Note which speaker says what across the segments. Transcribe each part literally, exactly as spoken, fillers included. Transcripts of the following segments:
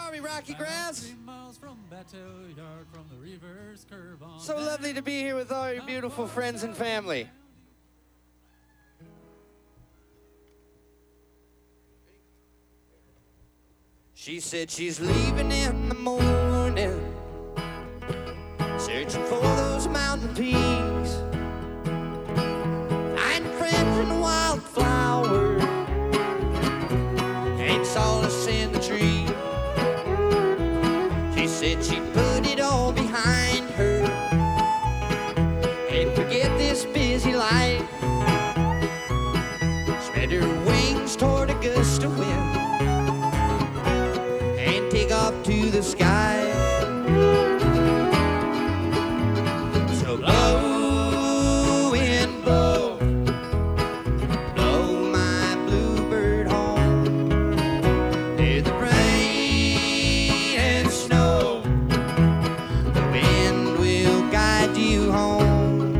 Speaker 1: are we, Rocky Grass?
Speaker 2: Three miles from Bateau Yard, from the reverse curve on
Speaker 1: So
Speaker 2: down.
Speaker 1: lovely to be here with all your beautiful friends and family. She said she's leaving in the morning, searching for those mountain peaks, finding friends and wildflowers, ain't solace in the tree. She said she'd put it all behind her and forget this busy life, spread her wings toward a gust of wind and take off to the sky. So blow, wind, blow, blow my bluebird home. There's the rain and snow, the wind will guide you home.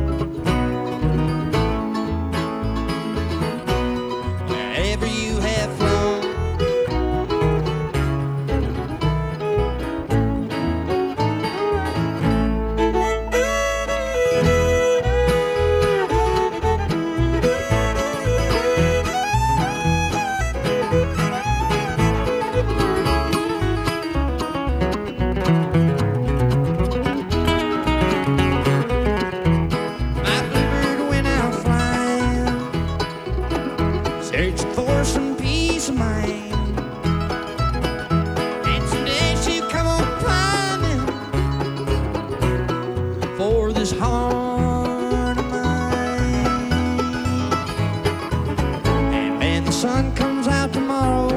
Speaker 1: Wherever you have flown, searching for some peace of mind. And someday she'll come on climbing for this heart of mine. And when the sun comes out tomorrow,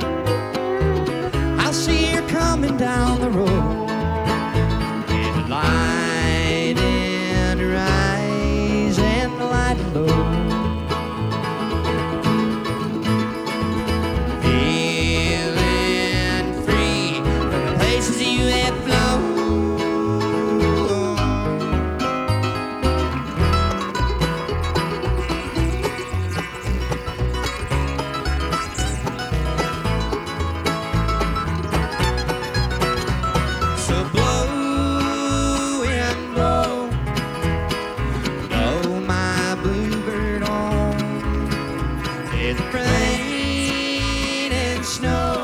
Speaker 1: I'll see her coming down the road with the light in her eyes and the light low. You have flown. So blow and blow, blow my bluebird on. It's rain and snow.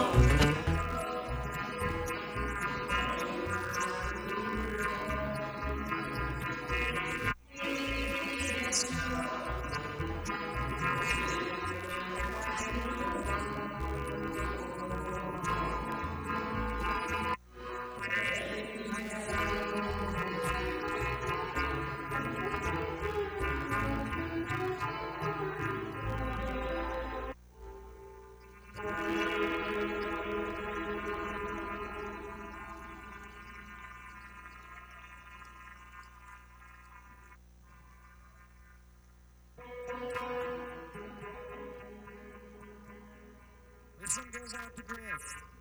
Speaker 1: This one goes out to Griff.